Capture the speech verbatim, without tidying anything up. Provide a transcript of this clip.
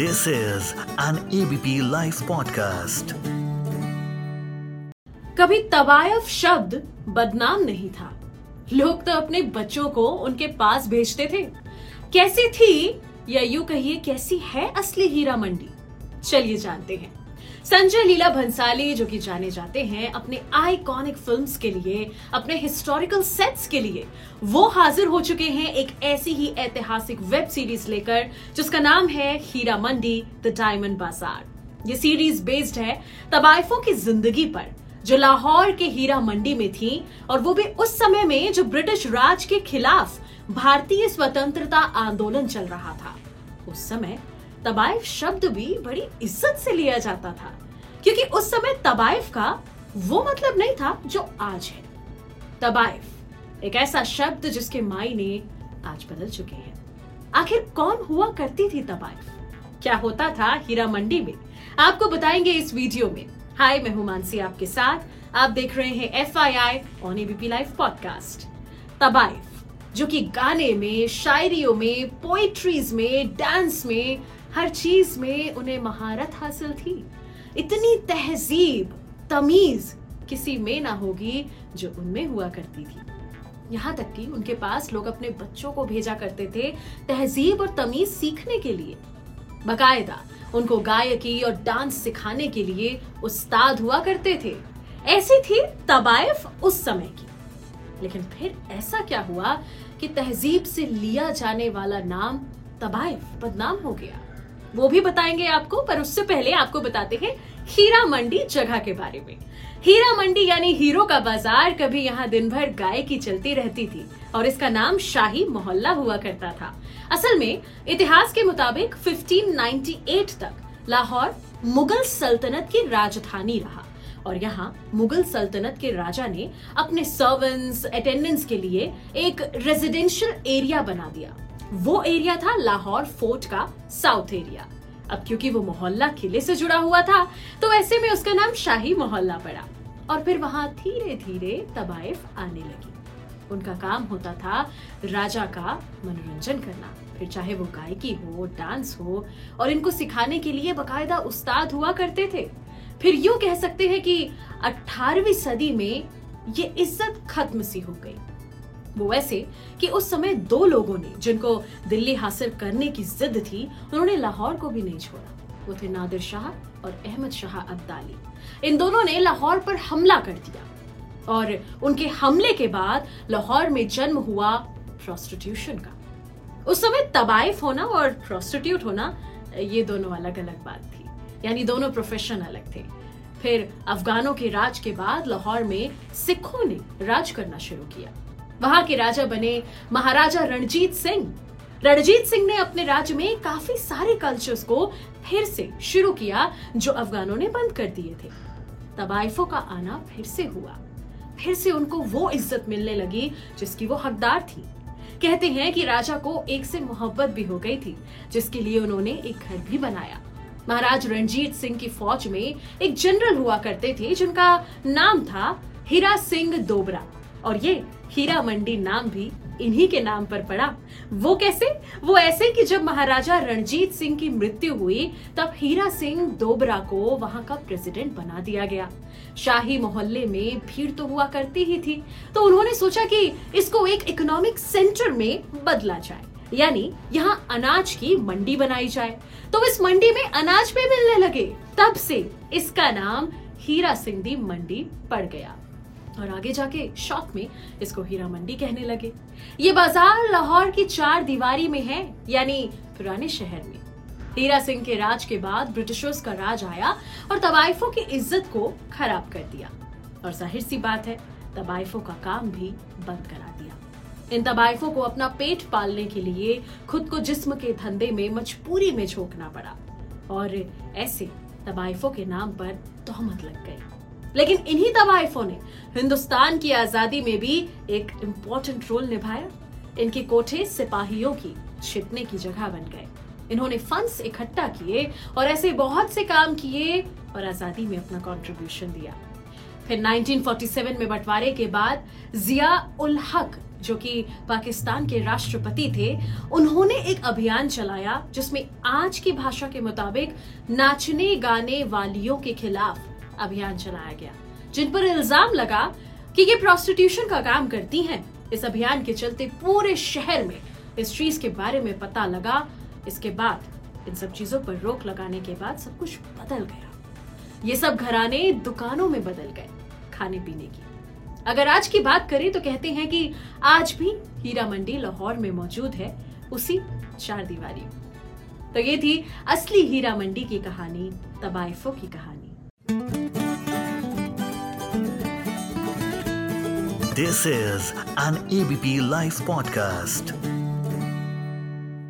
This is an A B P Life podcast. कभी तवायफ शब्द बदनाम नहीं था। लोग तो अपने बच्चों को उनके पास भेजते थे। कैसी थी या यूं कहिए कैसी है असली हीरा मंडी, चलिए जानते हैं। संजय लीला भंसाली, जो कि जाने जाते हैं अपने आइकॉनिक फिल्म्स के लिए, अपने हिस्टोरिकल सेट्स के लिए, वो हाजिर हो चुके हैं एक ऐसी ही ऐतिहासिक वेब सीरीज लेकर जिसका नाम है हीरा मंडी द डायमंड बाजार। ये सीरीज बेस्ड है तवायफों की जिंदगी पर, जो लाहौर के हीरा मंडी में थी, और वो भी उस समय में जो ब्रिटिश राज के खिलाफ भारतीय स्वतंत्रता आंदोलन चल रहा था। उस समय तवायफ शब्द भी बड़ी इज्जत से लिया जाता था, क्योंकि उस समय तवायफ का वो मतलब नहीं था जो आज है। तवायफ एक ऐसा शब्द जिसके मायने आज बदल चुके हैं। आखिर कौन हुआ करती थी तवायफ, क्या होता था हीरा मंडी में, आपको बताएंगे इस वीडियो में। हाय, मैं हूं मानसी आपके साथ। आप देख रहे हैं F I I on A B P life podcast. तवायफ जो कि गाने में, शायरियों में, पोइट्रीज में, डांस में, हर चीज में उन्हें महारत हासिल थी। इतनी तहजीब तमीज किसी में ना होगी जो उनमें हुआ करती थी। यहाँ तक कि उनके पास लोग अपने बच्चों को भेजा करते थे तहजीब और तमीज सीखने के लिए। बकायदा उनको गायकी और डांस सिखाने के लिए उस्ताद हुआ करते थे। ऐसी थी तवायफ उस समय की। लेकिन फिर ऐसा क्या हुआ कि तहजीब से लिया जाने वाला नाम तवायफ बदनाम हो गया, वो भी बताएंगे आपको। पर उससे पहले आपको बताते हैं हीरा मंडी जगह के बारे में। हीरा मंडी यानी हीरो का बाजार, कभी यहाँ दिन भर गायकी चलती रहती थी और इसका नाम शाही मोहल्ला हुआ करता था। असल में इतिहास के मुताबिक पंद्रह सौ अट्ठानवे तक लाहौर मुगल सल्तनत की राजधानी रहा, और यहाँ मुगल सल्तनत के राजा ने अपने सर्वेंट्स, अटेंडेंट्स के लिए एक रेजिडेंशियल एरिया बना दिया। वो एरिया था लाहौर फोर्ट का साउथ एरिया। अब क्योंकि वो मोहल्ला किले से जुड़ा हुआ था, तो ऐसे में उसका नाम शाही मोहल्ला पड़ा। और फिर वहां धीरे धीरे तवायफ आने लगी। उनका काम होता था राजा का मनोरंजन करना, फिर चाहे वो गायकी हो, डांस हो, और इनको सिखाने के लिए बकायदा उस्ताद हुआ करते थे। फिर यूं कह सकते हैं कि अठारहवीं सदी में ये इज्जत खत्म सी हो गई। वो ऐसे कि उस समय दो लोगों ने, जिनको दिल्ली हासिल करने की जिद थी, उन्होंने लाहौर को भी नहीं छोड़ा। वो थे नादिर शाह और अहमद शाह अब्दाली। इन दोनों ने लाहौर पर हमला कर दिया, और उनके हमले के बाद लाहौर में जन्म हुआ प्रोस्टिट्यूशन का। उस समय तवायफ होना और प्रोस्टिट्यूट होना ये दोनों अलग अलग बात थी, यानी दोनों प्रोफेशन अलग थे। फिर अफगानों के राज के बाद लाहौर में सिखों ने राज करना शुरू किया। वहां के राजा बने महाराजा रणजीत सिंह। रणजीत सिंह ने अपने राज्य में काफी सारे कल्चर्स को फिर से शुरू किया जो अफगानों ने बंद कर दिए थे। तवायफों का आना फिर से हुआ। फिर से उनको वो इज्जत मिलने लगी जिसकी वो हकदार थी। कहते हैं कि राजा को एक से मोहब्बत भी हो गई थी, जिसके लिए उन्होंने एक घर भी बनाया। महाराज रणजीत सिंह की फौज में एक जनरल हुआ करते थे जिनका नाम था हीरा सिंह दोबरा, और ये हीरा मंडी नाम भी इन्हीं के नाम पर पड़ा। वो कैसे? वो ऐसे कि जब महाराजा रणजीत सिंह की मृत्यु हुई, तब हीरा सिंह दोबरा को वहां का प्रेसिडेंट बना दिया गया। शाही मोहल्ले में भीड़ तो हुआ करती ही थी, तो उन्होंने सोचा कि इसको एक इकोनॉमिक सेंटर में बदला जाए, यानी यहाँ अनाज की मंडी बनाई जाए। तो इस मंडी में अनाज भी मिलने लगे। तब से इसका नाम हीरा सिंह दी मंडी पड़ गया, और आगे जाके शौक में इसको हीरा मंडी कहने लगे। ये बाजार लाहौर की चार दीवारी में है, यानी पुराने शहर में। हीरा सिंह के राज के बाद ब्रिटिशर्स का राज आया और तवायफों की इज्जत को खराब कर दिया, और जाहिर सी बात है तवायफों का काम भी बंद करा दिया। इन तवायफों को अपना पेट पालने के लिए खुद को जिस्म के धंधे में मजबूरी में झोंकना पड़ा, और ऐसे तवायफों के नाम पर तोहमत लग गई। लेकिन इन्हीं तवायफों ने हिंदुस्तान की आजादी में भी एक इम्पोर्टेंट रोल निभाया। इनके कोठे सिपाहियों की छिपने की जगह बन गए। इन्होंने फंड्स इकट्ठा किए और ऐसे बहुत से काम किए और आजादी में अपना कंट्रीब्यूशन दिया। फिर उन्नीस सौ सैंतालीस में बंटवारे के बाद जिया उल हक जो कि पाकिस्तान के राष्ट्रपति थे, उन्होंने एक अभियान चलाया जिसमें आज की भाषा के मुताबिक नाचने गाने वालियों के खिलाफ अभियान चलाया गया, जिन पर इल्जाम लगा कि ये प्रोस्टिट्यूशन का काम करती हैं। इस अभियान के चलते पूरे शहर में इस चीज के बारे में पता लगा। इसके बाद इन सब चीजों पर रोक लगाने के बाद सब कुछ बदल गया। ये सब घराने दुकानों में बदल गए खाने पीने की। अगर आज की बात करें तो कहते हैं कि आज भी हीरा मंडी लाहौर में मौजूद है, उसी चार दीवारी। तो ये थी असली हीरा मंडी की कहानी, तबाइफों की कहानी। This is an A B P Life podcast.